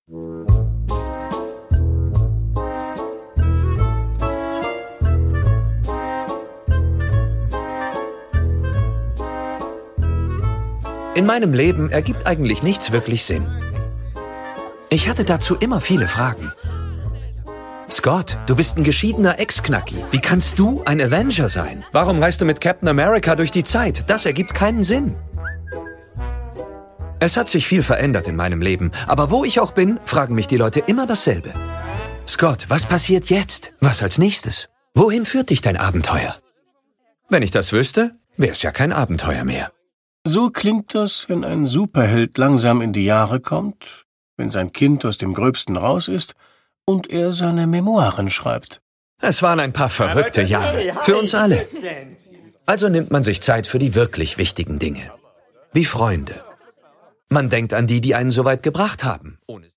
In meinem Leben ergibt eigentlich nichts wirklich Sinn. Ich hatte dazu immer viele Fragen. Scott, du bist ein geschiedener Ex-Knacki. Wie kannst du ein Avenger sein? Warum reist du mit Captain America durch die Zeit? Das ergibt keinen Sinn. Es hat sich viel verändert in meinem Leben, aber wo ich auch bin, fragen mich die Leute immer dasselbe. Scott, was passiert jetzt? Was als nächstes? Wohin führt dich dein Abenteuer? Wenn ich das wüsste, wäre es ja kein Abenteuer mehr. So klingt das, wenn ein Superheld langsam in die Jahre kommt, wenn sein Kind aus dem Gröbsten raus ist und er seine Memoiren schreibt. Es waren ein paar verrückte Jahre, für uns alle. Also nimmt man sich Zeit für die wirklich wichtigen Dinge, wie Freunde. Man denkt an die, die einen so weit gebracht haben.